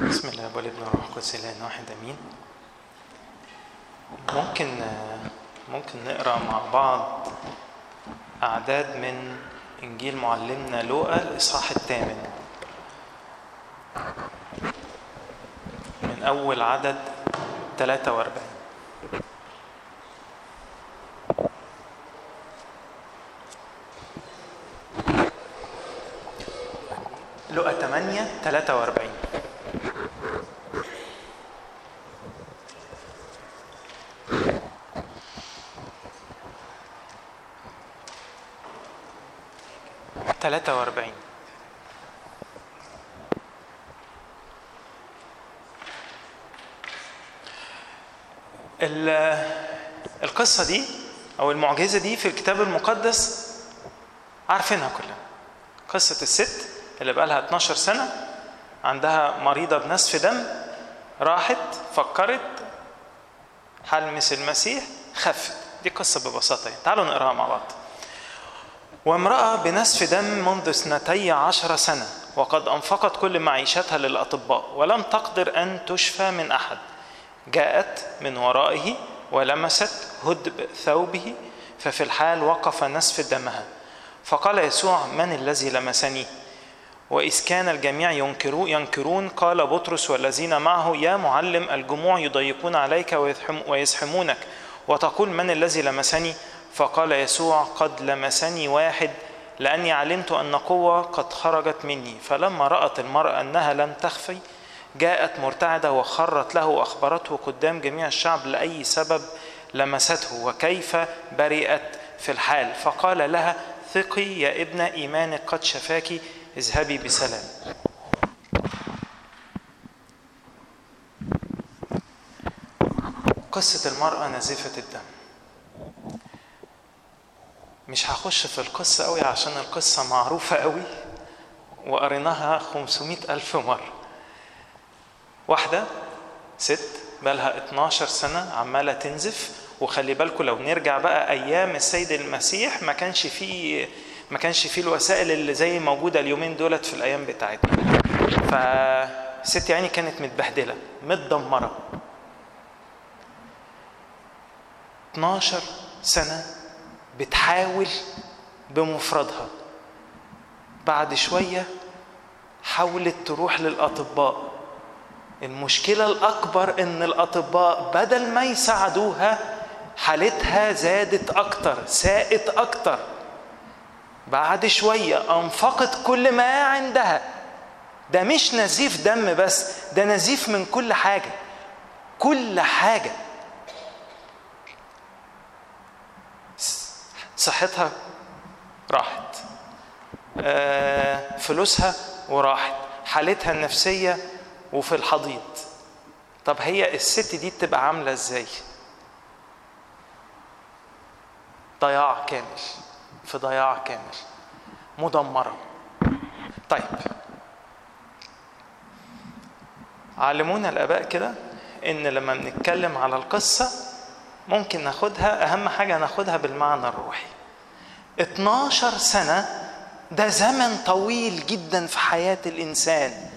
بسم الله والابن والروح القدس اله واحد امين. ممكن نقرا مع بعض اعداد من انجيل معلمنا لوقا الاصحاح 8 من اول عدد 43. لوقا 8:43. القصة دي أو المعجزة دي في الكتاب المقدس عارفينها كلنا. قصة الست اللي بقالها 12 سنة عندها مريضة بنزف دم، راحت فكرت هلمس المسيح، خفت. دي قصة ببساطة يعني. تعالوا نقراها مع بعض. وامرأة بنزف دم منذ 12 سنة وقد أنفقت كل معيشتها للأطباء ولم تقدر أن تشفى من أحد، جاءت من ورائه ولمست هدب ثوبه، ففي الحال وقف نزف دمها. فقال يسوع: من الذي لمسني؟ وإذ كان الجميع ينكرون قال بطرس والذين معه: يا معلم، الجموع يضيقون عليك ويزحمونك، وتقول من الذي لمسني؟ فقال يسوع: قد لمسني واحد، لأني علمت أن قوة قد خرجت مني. فلما رأت المرأة أنها لم تخفي جاءت مرتعدة وخرت له وأخبرته قدام جميع الشعب لأي سبب لمسته وكيف برئت في الحال. فقال لها: ثقي يا ابنة، إيمانك قد شفاك، اذهبي بسلام. قصة المرأة نازفة الدم. مش هخش في القصة قوي عشان القصة معروفة قوي وقريناها 500,000 مرة. واحدة ست بقالها 12 سنة عمالة تنزف. وخلي بالكم لو نرجع بقى أيام السيد المسيح ما كانش فيه الوسائل اللي زي موجودة اليومين دولت في الأيام بتاعتنا. فست يعني كانت متبهدلة متدمرة 12 سنة بتحاول بمفردها. بعد شوية حاولت تروح للأطباء. المشكلة الأكبر إن الأطباء بدل ما يساعدوها حالتها زادت أكتر، ساءت أكتر. بعد شوية أنفقت كل ما عندها. ده مش نزيف دم بس، ده نزيف من كل حاجة، كل حاجة. صحتها راحت، فلوسها وراحت، حالتها النفسية وفي الحضيض. طب هي الست دي تبقى عاملة ازاي؟ ضياع كامل في ضياع كامل، مدمرة. طيب علمونا الآباء كده إن لما بنتكلم على القصة ممكن ناخدها، أهم حاجة ناخدها بالمعنى الروحي. 12 سنة ده زمن طويل جدا في حياة الإنسان.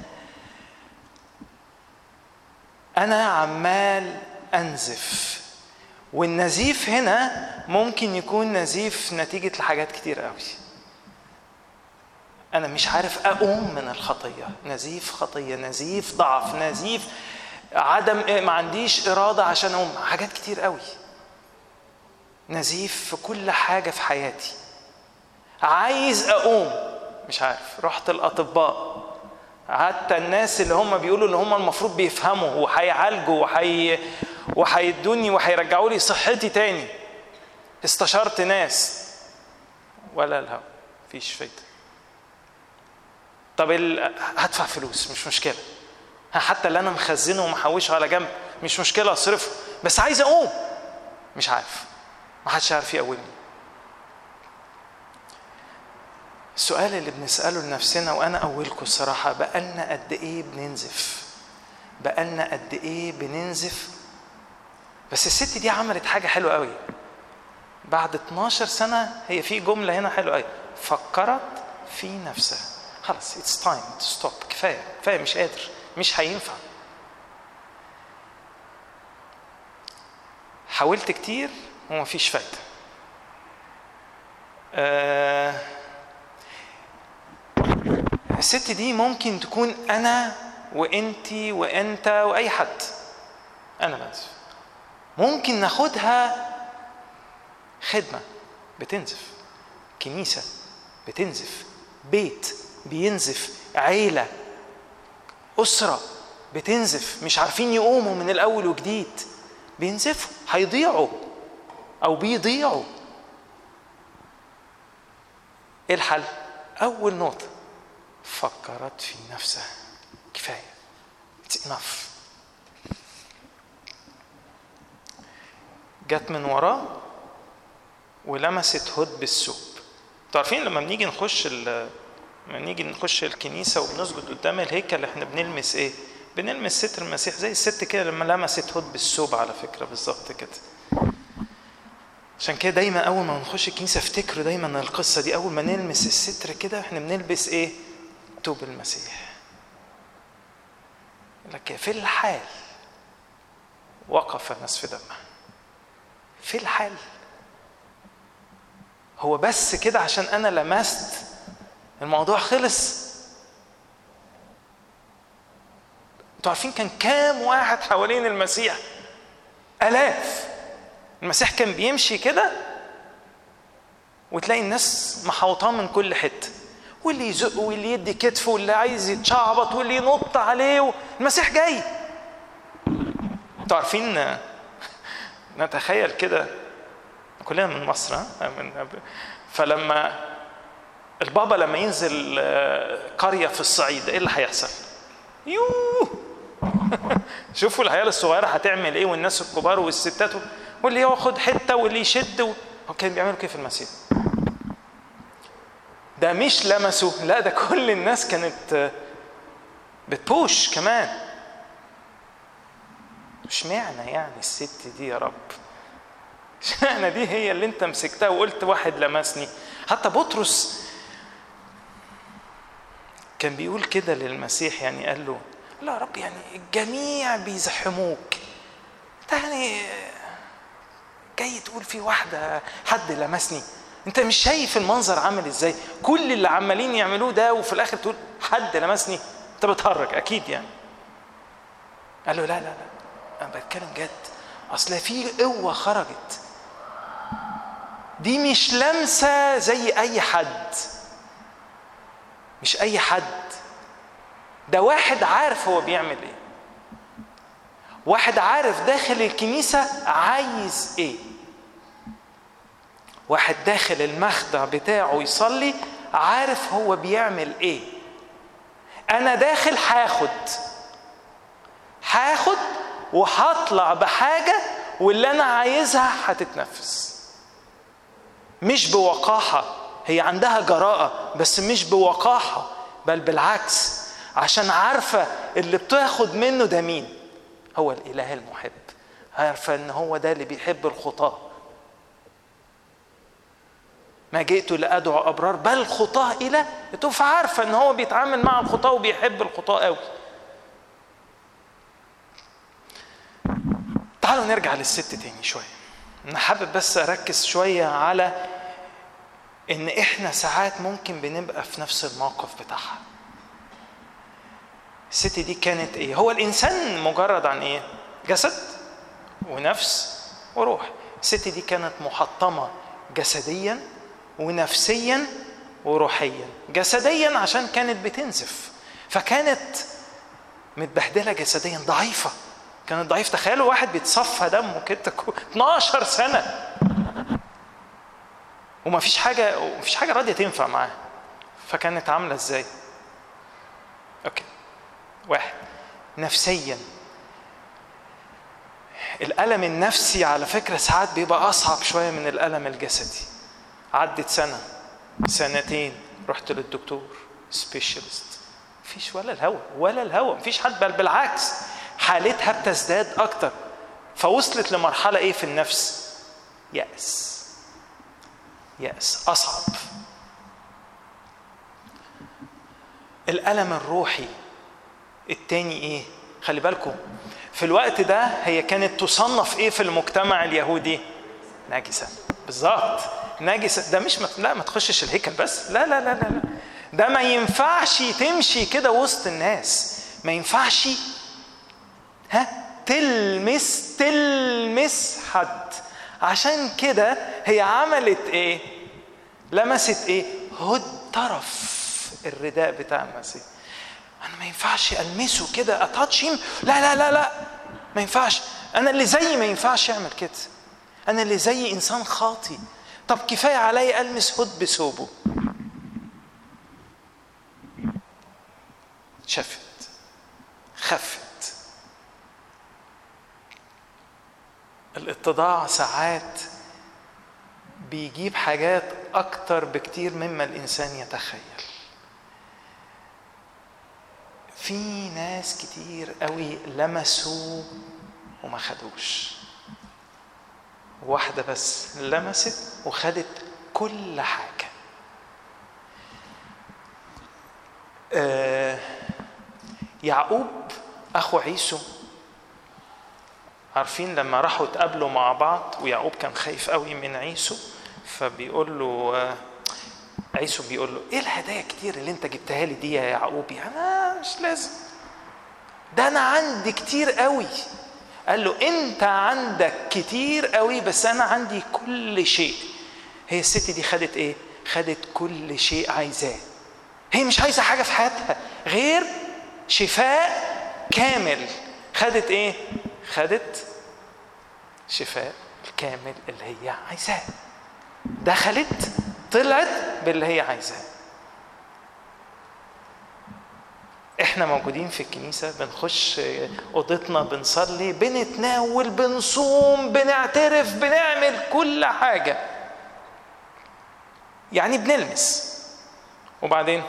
أنا عمال أنزف، والنزيف هنا ممكن يكون نزيف نتيجة لحاجات كتير قوي. أنا مش عارف أقوم من الخطية، نزيف خطية، نزيف ضعف، نزيف عدم، ما عنديش إرادة عشان أقوم، حاجات كتير قوي. نزيف في كل حاجة في حياتي، عايز أقوم مش عارف. رحت الأطباء، حتى الناس اللي هم بيقولوا اللي هم المفروض بيفهموا وهيعالجوا وهيدوني وهيرجعوا لي صحتي تاني، استشرت ناس ولا الهوا، مفيش فايدة. طب هدفع فلوس مش مشكلة، حتى اللي أنا مخزنه ومحوشه على جنب مش مشكلة أصرفه، بس عايز أقوم مش عارف، ما حدش عارف يقومني. السؤال اللي بنسأله لنفسنا، وأنا أولكم الصراحة، بقالنا قد إيه بننزف؟ بقالنا قد إيه بننزف؟ بس الست دي عملت حاجة حلوة قوي. بعد 12 سنة هي في جملة هنا حلوة قوي، فكرت في نفسها. خلاص it's time to stop، كفاية مش قادر، مش هينفع. حاولت كتير ومفيش فايدة. الست دي ممكن تكون أنا وإنتي وإنت وأي حد. أنا بنزف، ممكن ناخدها خدمة بتنزف، كنيسة بتنزف، بيت بينزف، عيلة، أسرة بتنزف، مش عارفين يقوموا من الأول وجديد، بينزفوا، هيضيعوا أو بيضيعوا. إيه الحل؟ أول نقطة، فكرت في نفسها، كفاية، it's enough. جت من وراه ولمست هد بالثوب. تعرفين لما بنيجي نخش الكنيسة وبنسجد قدام الهيكل، احنا بنلمس ايه؟ بنلمس ستر المسيح، زي الست كده لما لمست هد بالثوب على فكرة بالظبط كده. عشان كده دايما اول ما نخش الكنيسة افتكروا دايما القصة دي، اول ما نلمس الستر كده احنا بنلبس ايه؟ ثوب المسيح. لكن في الحال وقف نسف دمه، في الحال هو بس كده عشان انا لمست الموضوع خلص. انتوا عارفين كان كام واحد حوالين المسيح؟ آلاف. المسيح كان بيمشي كده وتلاقي الناس محوطاه من كل حته، واللي يزق واللي يدي كتفه واللي عايز يتشعبط واللي ينط عليه، المسيح جاي. انتوا عارفين نتخيل كده كلنا من مصر، فلما البابا لما ينزل قرية في الصعيد ايه اللي هيحصل؟ يوه شوفوا العيال الصغيرة هتعمل ايه، والناس الكبار والستات، واللي ياخد حتة واللي يشد كانوا بيعملوا كيف المسيح. ده مش لمسوا، لا ده كل الناس كانت بتبوش كمان. مش معنى يعني الست دي يا رب، مش معنى دي هي اللي انت مسكتها وقلت واحد لمسني. حتى بطرس كان بيقول كده للمسيح، يعني قال له لا يا رب، يعني الجميع بيزحموك، يعني جاي تقول في واحدة حد لمسني؟ انت مش شايف المنظر عامل ازاي؟ كل اللي عمالين يعملوه ده وفي الاخر تقول حد لمسني؟ انت بتهرج اكيد يعني. قال له لا لا لا، انا بتكلم جد، اصل في قوة خرجت، دي مش لمسة زي اي حد، مش اي حد، ده واحد عارف هو بيعمل ايه، واحد عارف داخل الكنيسة عايز ايه، واحد داخل المخدع بتاعه يصلي عارف هو بيعمل ايه. انا داخل هاخد وهطلع بحاجة، واللي انا عايزها هتتنفس، مش بوقاحة. هي عندها جراءة بس مش بوقاحة، بل بالعكس، عشان عارفة اللي بتاخد منه ده مين؟ هو الإله المحب، عارفة ان هو ده اللي بيحب الخطاة. ما جئت لأدعو أبرار بل خطاة إلى توبة. فعارفة ان هو بيتعامل مع الخطاة وبيحب الخطاة قوي. تعالوا نرجع للست تاني شوية. أنا حابب بس أركز شوية على إن إحنا ساعات ممكن بنبقى في نفس الموقف بتاعها. الست دي كانت إيه؟ هو الإنسان مجرد عن إيه؟ جسد ونفس وروح. الست دي كانت محطمة جسديا ونفسيا وروحيا. جسديا عشان كانت بتنزف، فكانت متبهدلة جسديا، ضعيفة، كانت ضعيف. تخيلوا واحد بيتصفى دمه كده 12 سنة وما فيش حاجة راضية تنفع معاه، فكانت عاملة ازاي؟ اوكي، واحد نفسيا. الألم النفسي على فكرة ساعات بيبقى أصعب شوية من الألم الجسدي. عدت سنة سنتين رحت للدكتور سبيشالست، مفيش ولا الهوى مفيش حد، بل بالعكس حالتها بتزداد أكتر. فوصلت لمرحلة إيه في النفس؟ يأس أصعب. الألم الروحي التاني ايه؟ خلي بالكم في الوقت ده هي كانت تصنف ايه في المجتمع اليهودي؟ نجسة. بالظبط، نجسة. ده مش لا ما تخشش الهيكل بس، لا لا لا لا لا، ده ما ينفعش تمشي كده وسط الناس، ما ينفعش تلمس حد. عشان كده هي عملت ايه؟ لمست ايه؟ هد طرف الرداء بتاع المسيح. انا ما ينفعش المسه كده اتاتشيم، لا لا لا لا، ما ينفعش. انا اللي زيي ما ينفعش اعمل كده، انا اللي زيي انسان خاطي. طب كفايه علي المس هد بثوبه. شفت، خفت. الاتضاع ساعات بيجيب حاجات اكتر بكتير مما الانسان يتخيل. في ناس كتير قوي لمسوا وما خدوش، واحدة بس لمست وخدت كل حاجة. يعقوب أخو عيسو، عارفين لما راحوا اتقابلوا مع بعض ويعقوب كان خايف قوي من عيسو، فبيقول له عيسو بيقول له ايه الهدايا كتير اللي انت جبتها لي دي يا يعقوب؟ يعني مش لازم، ده انا عندي كتير قوي. قال له انت عندك كتير قوي بس انا عندي كل شيء. هي الست دي خدت ايه؟ خدت كل شيء عايزاه. هي مش عايزه حاجه في حياتها غير شفاء كامل. خدت ايه؟ خدت شفاء الكامل اللي هي عايزاه. دخلت طلعت باللي هي عايزاه. احنا موجودين في الكنيسة، بنخش اوضتنا، بنصلي، بنتناول، بنصوم، بنعترف، بنعمل كل حاجة، يعني بنلمس. وبعدين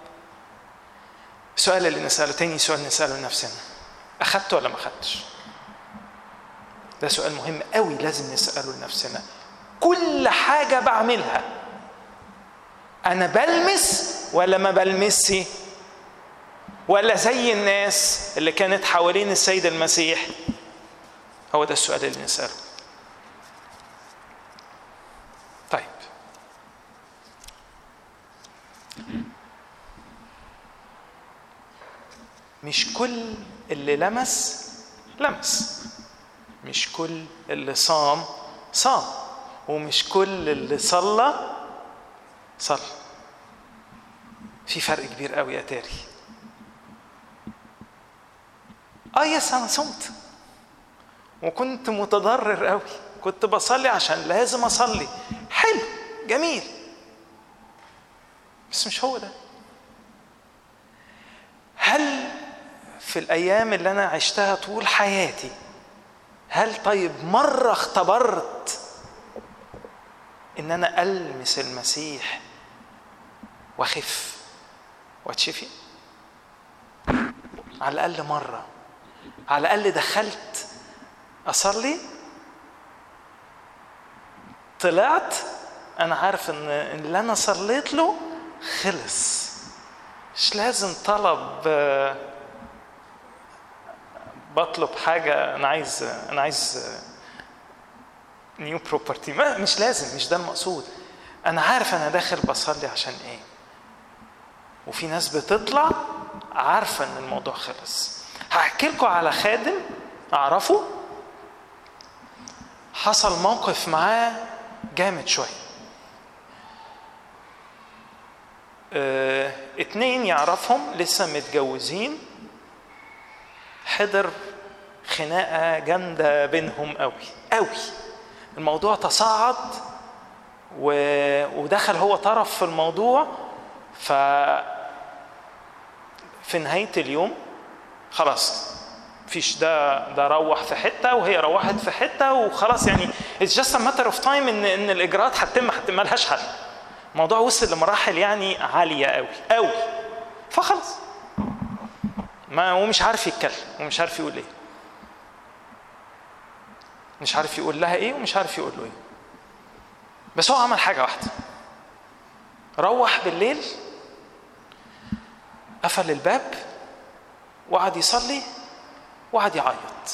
السؤال اللي نسأله تاني، سؤال نسأله لنفسنا، أخدت ولا ما أخدتش؟ ده سؤال مهم قوي لازم نسأله لنفسنا. كل حاجة بعملها أنا بلمس ولا ما بلمسي؟ ولا زي الناس اللي كانت حوالين السيد المسيح؟ هو ده السؤال اللي نسأله. طيب، مش كل اللي لمس، مش كل اللي صام، ومش كل اللي صلى. في فرق كبير قوي يا تاري. يس انا صمت وكنت متضرر قوي، كنت بصلي عشان لازم اصلي، حلو جميل، بس مش هو ده. هل في الايام اللي انا عشتها طول حياتي، هل طيب مرة اختبرت ان انا المس المسيح واخف واتشفي؟ على الاقل مرة، على الاقل دخلت اصلي، طلعت انا عارف ان اللي انا صليت له خلص. مش لازم طلب، بطلب حاجة أنا عايز نيو بروبرتي، مش لازم، مش ده المقصود. أنا عارف أنا داخل بصلي عشان إيه. وفي ناس بتطلع عارفة إن الموضوع خلص. هحكي لكم على خادم أعرفه حصل موقف معاه جامد شوية. 2 يعرفهم لسه متجوزين، حضر خناقة جامدة بينهم قوي. الموضوع تصاعد ودخل هو طرف في الموضوع. في نهاية اليوم خلاص، فيش ده روح في حتة وهي روحت في حتة وخلاص، يعني it's just a matter of time ان الإجراءات هتتم ملهاش حل. الموضوع وصل لمراحل يعني عالية قوي، فخلاص ومش عارف يتكلم ومش عارف يقول ايه، مش عارف يقول لها ايه ومش عارف يقول له ايه. بس هو عمل حاجة واحدة، روح بالليل قفل الباب وقعد يصلي وقعد يعيط.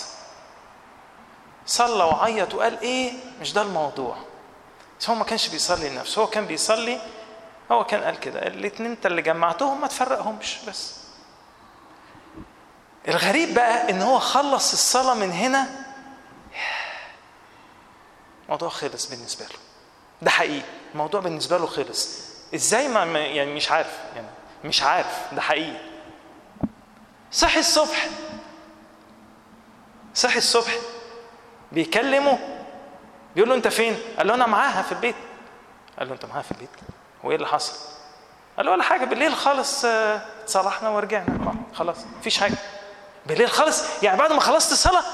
صلى وعيط وقال ايه مش ده الموضوع. بس هو ما كانش بيصلي لنفسه، هو كان بيصلي، هو كان قال كده الاتنين انت اللي جمعتهم ما تفرقهمش بس. الغريب بقى ان هو خلص الصلاة من هنا الموضوع خلص بالنسبة له. ده حقيقي الموضوع بالنسبة له خلص. ازاي ما يعني مش عارف، يعني مش عارف، ده حقيقي. صحي الصبح بيكلمه بيقول له انت فين؟ قال له انا معاها في البيت. قال له انت معاها في البيت؟ هو ايه اللي حصل؟ قال له ولا حاجه، بالليل خالص اتصالحنا ورجعنا خلاص مفيش حاجه. بالليل خالص يعني بعد ما خلصت الصلاه؟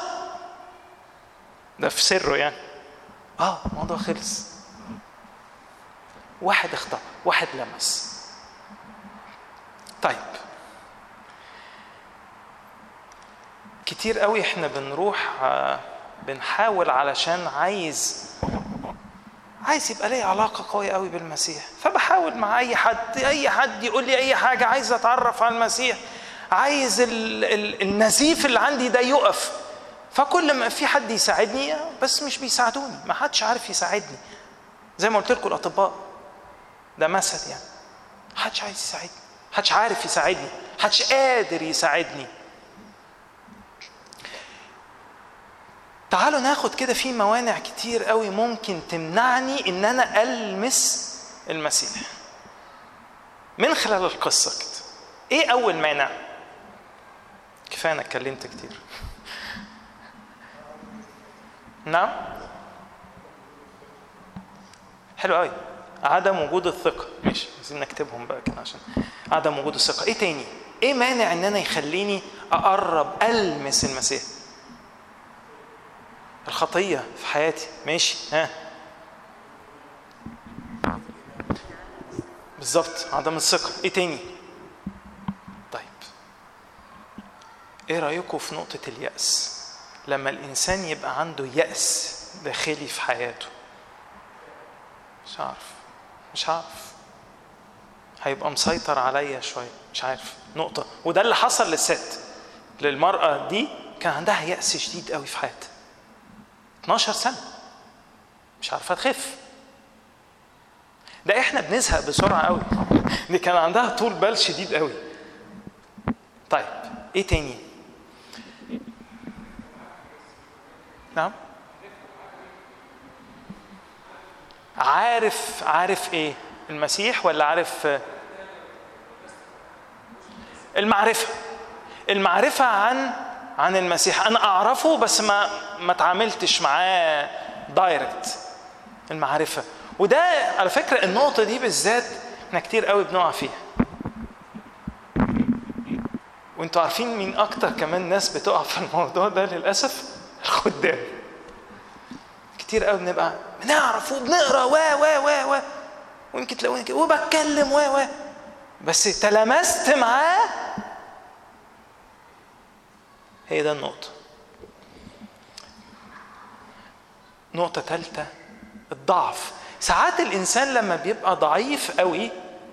ده في سره يعني. الموضوع خلص. واحد اخطأ، واحد لمس. طيب كتير قوي احنا بنروح بنحاول علشان عايز يبقى لي علاقة قوية قوي بالمسيح، فبحاول مع أي حد يقول لي أي حاجة، عايز أتعرف على المسيح، عايز النزيف اللي عندي ده يقف. فكل ما في حد يساعدني بس مش بيساعدوني، ما حدش عارف يساعدني. زي ما قلت لكم الأطباء ده مثل يعني، ما حدش عايز يساعدني، ما حدش عارف يساعدني، ما حدش قادر يساعدني. تعالوا ناخد كده في موانع كتير قوي ممكن تمنعني ان انا ألمس المسيح من خلال القصة كده. ايه اول مانع؟ كفاية انا اتكلمت كتير. نعم حلو قوي. عدم وجود الثقة. ماشي عايزين نكتبهم بقى كده عشان عدم وجود الثقة. ايه تاني؟ ايه مانع ان انا يخليني اقرب ألمس المسيح؟ الخطية في حياتي. ماشي بالظبط عدم الثقة. ايه تاني؟ طيب ايه رأيكم في نقطة اليأس؟ لما الانسان يبقى عنده يأس داخلي في حياته، مش عارف هيبقى مسيطر عليا شوية، مش عارف نقطة. وده اللي حصل للمرأة دي، كان عندها يأس شديد قوي في حياتها 12 سنة مش عارفة تخف. ده احنا بنزهق بسرعة قوي، دي كان عندها طول بال شديد قوي. طيب ايه تاني؟ نعم عارف ايه؟ المسيح ولا عارف المعرفة عن المسيح. انا اعرفه بس ما تعاملتش معاه دايركت. المعرفة. وده على فكرة النقطة دي بالذات احنا كتير قوي بنقع فيها. وانتوا عارفين مين اكتر كمان ناس بتقع في الموضوع ده للأسف؟ الخدام. كتير قوي بنبقى بنعرف وبنقرا و ويمكن تلاقوني كده وبتكلم بس تلمست معاه. هي ده النقطة. نقطة ثالثة، الضعف. ساعات الإنسان لما بيبقى ضعيف قوي،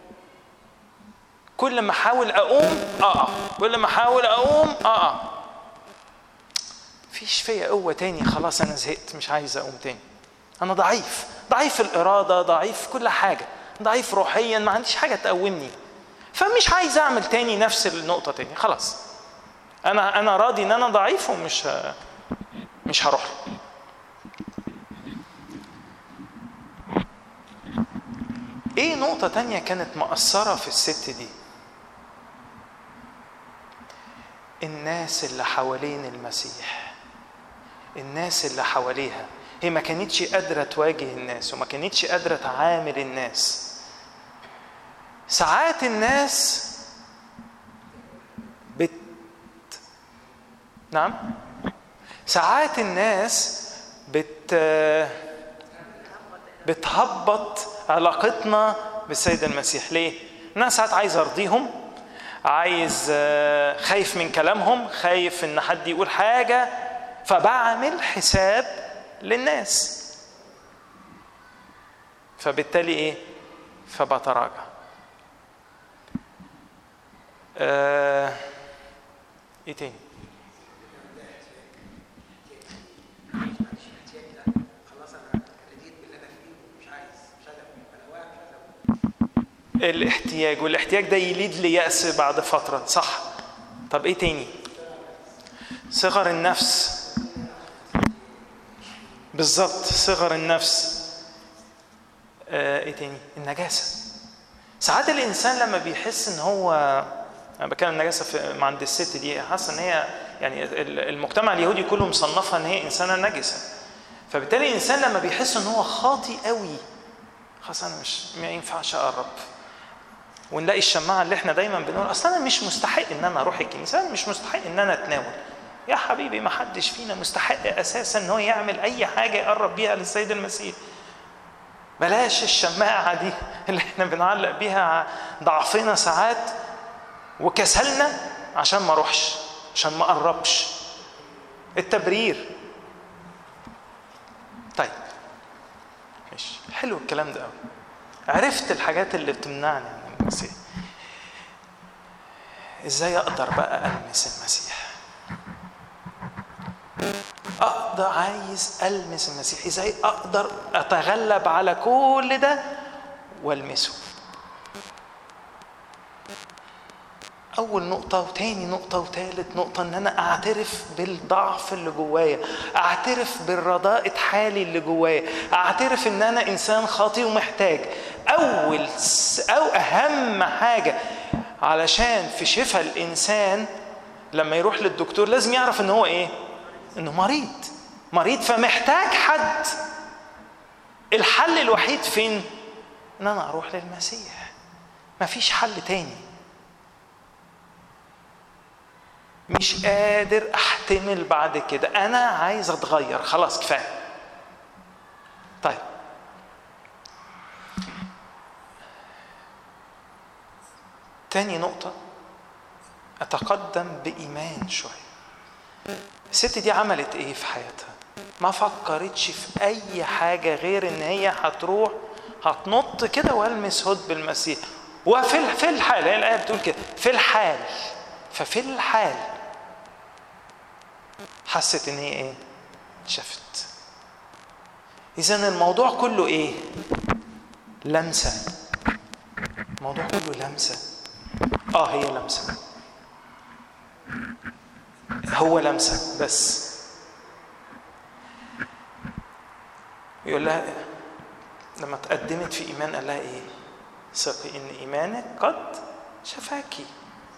كل ما احاول اقوم كل ما احاول اقوم فيش فيا قوة تاني، خلاص انا زهقت مش عايز اقوم تاني. انا ضعيف الارادة، ضعيف كل حاجة، ضعيف روحيا، ما عنديش حاجة تقومني، فمش عايز اعمل تاني نفس النقطة تاني. خلاص انا راضي ان انا ضعيف ومش هروح. ايه نقطة تانية كانت مؤثرة في الست دي؟ الناس اللي حوالين المسيح، الناس اللي حواليها. هي ما كانتش قادرة تواجه الناس وما كانتش قادرة تعامل الناس. ساعات الناس ساعات الناس بتهبط علاقتنا بالسيد المسيح. ليه؟ الناس ساعات عايز ارضيهم، عايز خايف من كلامهم، خايف ان حد يقول حاجة، فبعمل حساب للناس، فبالتالي ايه؟ فبتراجع. ايه تاني؟ الاحتياج، والاحتياج ده يليد ليأس بعد فترة، صح. طب ايه تاني؟ صغر النفس. بالظبط، صغر النفس. ايه تاني؟ النجاسة. ساعات الانسان لما بيحس ان هو، انا بتكلم النجاسة مع عند الست دي، حاسه ان هي يعني المجتمع اليهودي كله مصنفها ان هي انسانة نجسة. فبالتالي الانسان لما بيحس ان هو خاطي قوي، خلاص انا ما ينفعش اقرب. ونلاقي الشماعة اللي احنا دايما بنقول اصلا انا مش مستحق ان انا اروح الكنيسة، انا مش مستحق ان انا اتناول. يا حبيبي، ما حدش فينا مستحق اساسا ان هو يعمل اي حاجة يقرب بيها للسيد المسيح. بلاش الشماعة دي اللي احنا بنعلق بيها ضعفنا ساعات وكسلنا عشان ما اروحش، عشان ما اقربش. التبرير. طيب مش حلو الكلام ده قوي. عرفت الحاجات اللي بتمنعني عن المسيح. ازاي اقدر بقى المس المسيح؟ اقدر، عايز المس المسيح، ازاي اقدر اتغلب على كل ده والمسه؟ اول نقطة وتاني نقطة وتالت نقطة، ان انا اعترف بالضعف اللي جوايا، اعترف بالرداءة حالي اللي جوايا، اعترف ان انا انسان خاطئ ومحتاج. او اهم حاجة علشان في شفاء الانسان لما يروح للدكتور لازم يعرف ان هو ايه؟ انه مريض فمحتاج حد. الحل الوحيد فين؟ ان انا اروح للمسيح. مفيش حل تاني. مش قادر احتمل بعد كده، انا عايز اتغير، خلاص كفايه. طيب تاني نقطة، اتقدم بإيمان شوية. الست دي عملت ايه في حياتها؟ ما فكرتش في اي حاجة غير ان هي هتروح هتنط كده والمس هد بالمسيح. وفي الحال، هي الآية بتقول كده، في الحال. ففي الحال حست ان هي ايه؟ شفت. اذن الموضوع كله ايه؟ لمسة. الموضوع كله لمسة. هي لمسة، هو لمسة بس. يقول لها لما تقدمت في ايمان قال لها ايه؟ ثقي ان ايمانك قد شفاكي.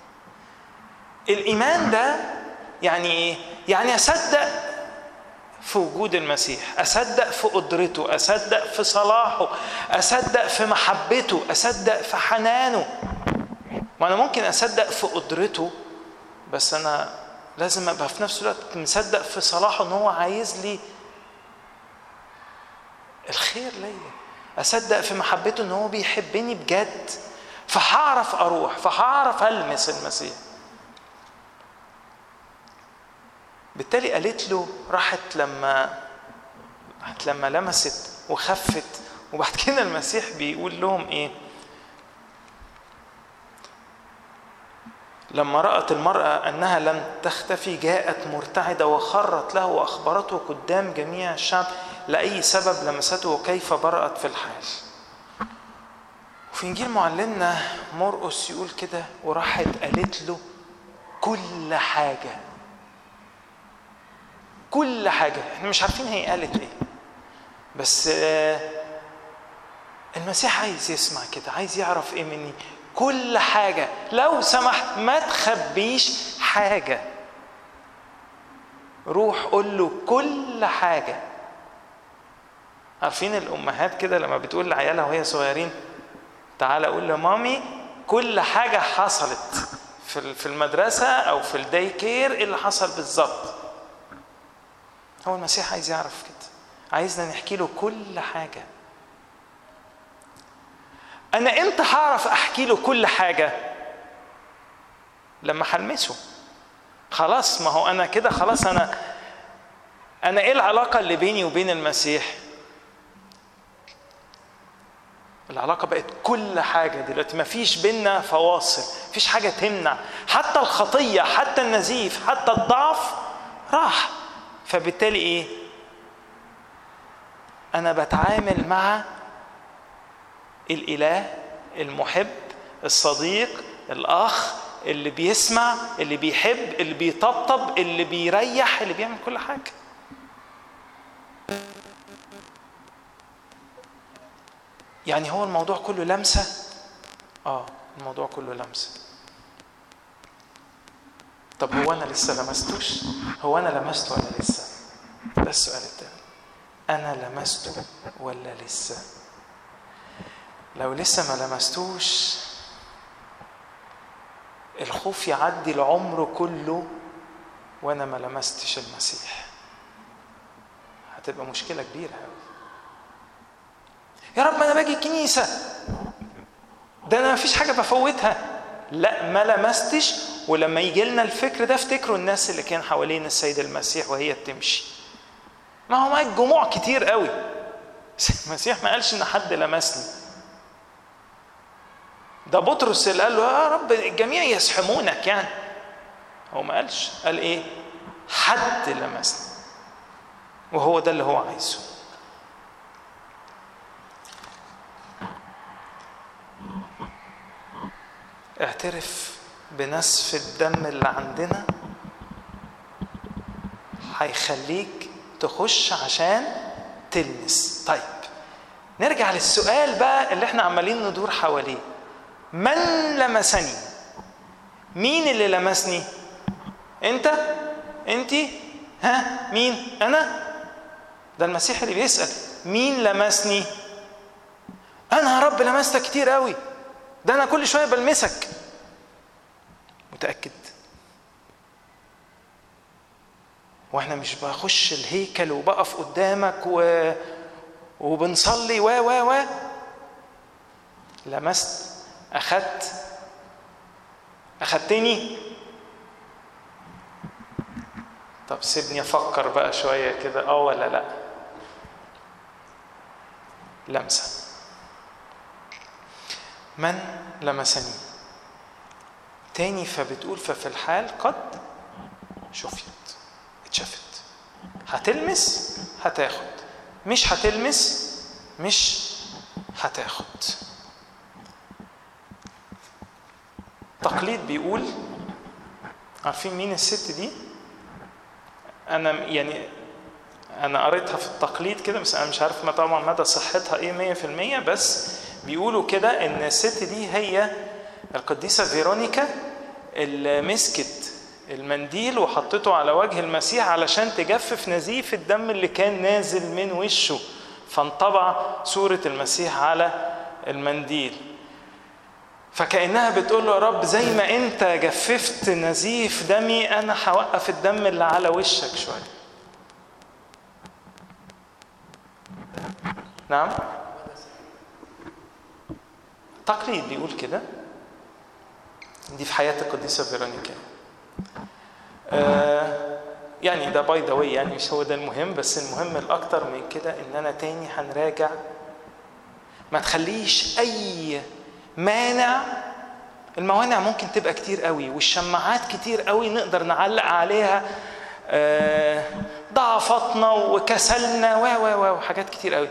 الايمان ده يعني ايه؟ يعني اصدق في وجود المسيح، اصدق في قدرته، اصدق في صلاحه، اصدق في محبته، اصدق في حنانه. وانا ممكن اصدق في قدرته، بس انا لازم ابقى في نفس الوقت مصدق في صلاحه ان هو عايز لي الخير ليا. اصدق في محبته ان هو بيحبني بجد، فهعرف اروح، فهعرف المس المسيح. بالتالي قالت له، راحت لما لمست وخفت. وبعد كده المسيح بيقول لهم ايه؟ لما رأت المرأة أنها لم تختفي جاءت مرتعدة وخرت له وأخبرته قدام جميع الشعب لأي سبب لمسته وكيف برأت في الحال. وفي إنجيل معلمنا مرقس يقول كده، وراحت قالت له كل حاجة. كل حاجة. احنا مش عارفين هي قالت ايه، بس المسيح عايز يسمع كده، عايز يعرف ايه مني. كل حاجة، لو سمحت ما تخبيش حاجة، روح قول له كل حاجة. عارفين الأمهات كده لما بتقول لعيالها وهي صغيرين، تعالى قول لمامي كل حاجة حصلت في المدرسة أو في الداي كير، اللي حصل بالظبط. هو المسيح عايز يعرف كده، عايزنا نحكي له كل حاجة. أنا إمتى هعرف أحكي له كل حاجة؟ لما هلمسه. خلاص، ما هو أنا كده خلاص. أنا إيه العلاقة اللي بيني وبين المسيح؟ العلاقة بقت كل حاجة دلوقتي، ما فيش بينا فواصل، فيش حاجة تمنع، حتى الخطية، حتى النزيف، حتى الضعف راح. فبالتالي ايه؟ انا بتعامل مع الاله المحب الصديق الاخ اللي بيسمع، اللي بيحب، اللي بيطبطب، اللي بيريح، اللي بيعمل كل حاجة. يعني هو الموضوع كله لمسة. الموضوع كله لمسة. طب هو أنا لسه لمستوش؟ هو أنا لمسته ولا لسه؟ ده السؤال التاني. أنا لمسته ولا لسه؟ لو لسه ما لمستوش، الخوف يعدي العمر كله وأنا ما لمستش المسيح، هتبقى مشكلة كبيرة. يا رب ما أنا باجي الكنيسة، ده أنا ما فيش حاجة بفوتها. لا، ما لمستش. ولما يجي لنا الفكر ده، افتكروا الناس اللي كان حوالين السيد المسيح وهي بتمشي، ما هو معاك جموع كتير قوي. المسيح ما قالش ان حد لمسني. ده بطرس اللي قال له يا رب الجميع يزحمونك، يعني هو ما قالش، قال ايه؟ حد لمسني. وهو ده اللي هو عايزه. اعترف بنسف الدم اللي عندنا، هيخليك تخش عشان تلمس. طيب نرجع للسؤال بقى اللي احنا عمالين ندور حواليه. من لمسني؟ مين اللي لمسني؟ انت؟ انتي؟ ها؟ مين؟ انا؟ ده المسيح اللي بيسأل مين لمسني؟ انا يا رب لمستك كتير قوي، ده انا كل شوية بلمسك. متأكد؟ واحنا مش بخش الهيكل وبقف قدامك وبنصلي و لمست؟ أخدتني؟ طب سيبني أفكر بقى شوية كده، ولا لا؟ لمسة. من لمسني؟ تاني فبتقول ففي الحال قد شفت، اتشفت. هتلمس هتاخد، مش هتلمس مش هتاخد. تقليد بيقول، عارفين مين الست دي؟ أنا قريتها في التقليد كده، بس أنا مش عارف ما طبعا مدى صحتها إيه 100%، بس بيقولوا كده إن الست دي هي القديسة فيرونيكا اللي مسكت المنديل وحطته على وجه المسيح علشان تجفف نزيف الدم اللي كان نازل من وشه، فانطبع صورة المسيح على المنديل. فكأنها بتقول له يا رب زي ما انت جففت نزيف دمي، انا هوقف الدم اللي على وشك شوية. نعم، تقليد بيقول كده. دي في حياة القديسة فيرونيكا. يعني ده باي ذا واي، يعني مش هو ده المهم، بس المهم الأكتر من كده إننا تاني هنراجع. ما تخليش أي مانع. الموانع ممكن تبقى كتير قوي، والشماعات كتير قوي نقدر نعلق عليها ضعفاتنا وكسلنا وحاجات كتير قوي.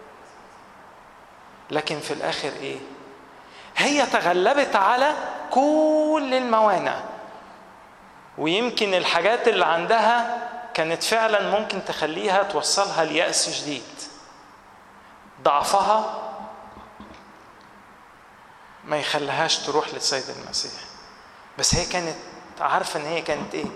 لكن في الآخر إيه؟ هي تغلبت على كل الموانع، ويمكن الحاجات اللي عندها كانت فعلا ممكن تخليها توصلها ليأس شديد. ضعفها ما يخليهاش تروح للسيد المسيح، بس هي كانت عارفة ان هي كانت ايه؟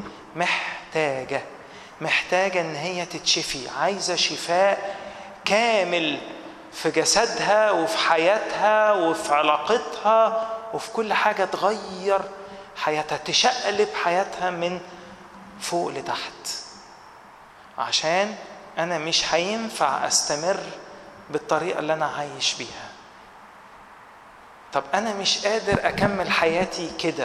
محتاجة ان هي تتشفي، عايزة شفاء كامل في جسدها وفي حياتها وفي علاقتها وفي كل حاجة، تغير حياتها، تشقلب حياتها من فوق لتحت. عشان أنا مش هينفع أستمر بالطريقة اللي أنا عايش بيها. طب أنا مش قادر أكمل حياتي كده،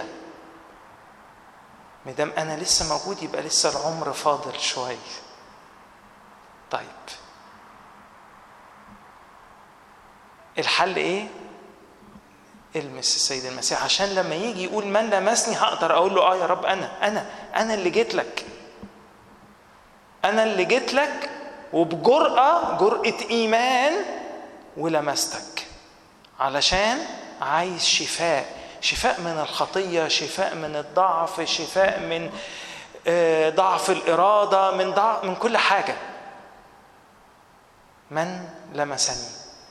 مدام أنا لسه موجود يبقى لسه العمر فاضل شوي. طيب الحل ايه؟ المس السيد المسيح، عشان لما يجي يقول من لمسني هقدر اقول له يا رب انا اللي جيت لك، انا اللي جيت لك وبجرأة ايمان ولمستك، علشان عايز شفاء من الخطية، شفاء من الضعف، شفاء من ضعف الإرادة، من كل حاجة. من لمسني.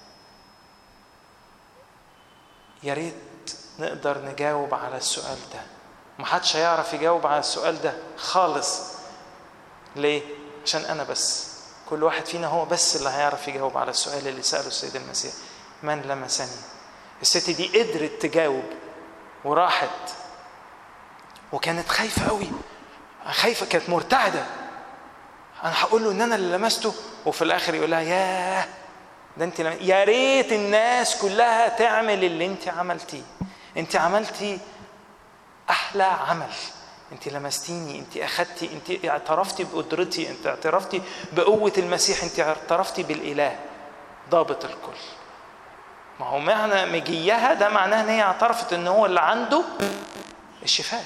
يا ريت نقدر نجاوب على السؤال ده. محدش هيعرف يجاوب على السؤال ده خالص. ليه؟ عشان أنا بس، كل واحد فينا هو بس اللي هيعرف يجاوب على السؤال اللي سأله السيد المسيح، من لمسني. الست دي قدرت تجاوب وراحت، وكانت خايفة قوي، خايفة، كانت مرتعدة. أنا هقول له إن أنا اللي لمسته، وفي الآخر يقول لها ياه ده أنت يا ريت الناس كلها تعمل اللي أنت عملتيه. أنت عملتي أحلى عمل، أنت لمستيني، أنت أخدتي، أنت اعترفتي بقدرتي، أنت اعترفتي بقوة المسيح، أنت اعترفتي بالإله ضابط الكل. ما هو معنى مجيها ده معناه ان هي اعترفت ان هو اللي عنده الشفاء.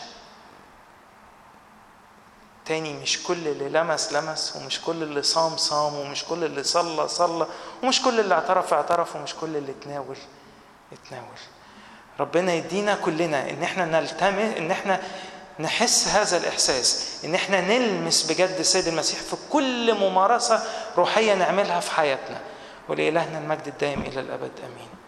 تاني، مش كل اللي لمس، ومش كل اللي صام، ومش كل اللي صلى، ومش كل اللي اعترف، ومش كل اللي اتناول. ربنا يدينا كلنا ان احنا نلتمس، ان احنا نحس هذا الاحساس، ان احنا نلمس بجد السيد المسيح في كل ممارسة روحية نعملها في حياتنا. ولإلهنا المجد الدائم إلى الأبد. آمين.